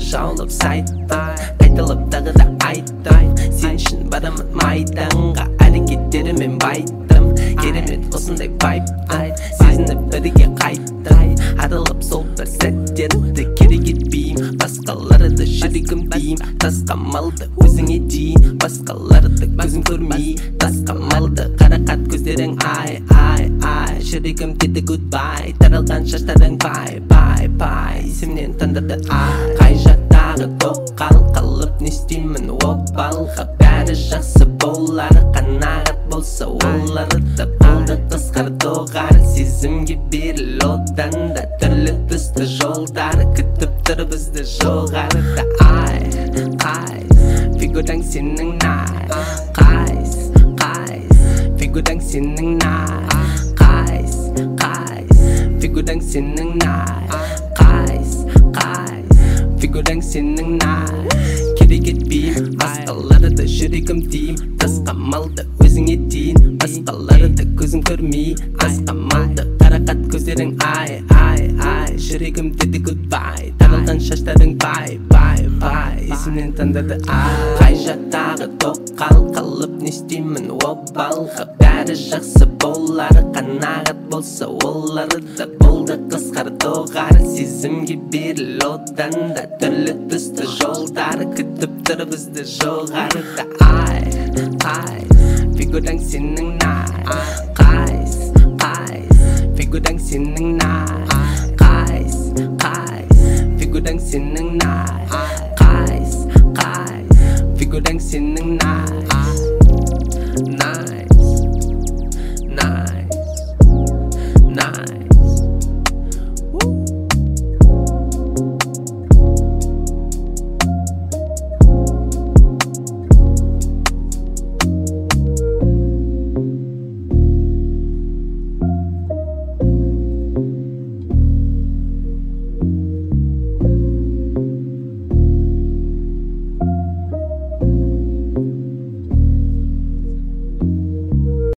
жаулап сайттың қайталап тағы да айттым сен үшін барамын майданға әрекеттерімен байттым керемет осындай вайбты сезініп бірге қайттым аралап сол бір сәттерді керек етпеймін басқаларды жүрегім деймін тасқа малды өзіңе дейін басқаларды көзім көрмей тасқа малды қарақат көздерің ай жүрегім деді гудбай таралған шаштарың бай есімнен тандырды ай қай жақтағы тоқал қалып не істеймін обалға бәрі жақсы болар қанағат болса оларды болды қысқар доғар сезімге беріл одан да түрлі түсті жолдар күтіп тұр бізді жоғарыда ай фигураң сенің қайс фигураң сенің қайс фигураң сенің қайс фигураң сенің керек етпеймін басқаларды жүрегім деймін тасқа малды өзіңе дейін басқаларды көзім көрмей асқа малды қарақат көздерің ай жүрегім деді гудбай таралған шаштарың бай есімнен тандырды қай жақтағы тоқал қалып не істеймін обалға бәрі жақсы болар қанағат болса оларды болды қысқар доғар сезімге беріл одан да түрлі түсті жолдар күтіп тұр бізді жоғарыда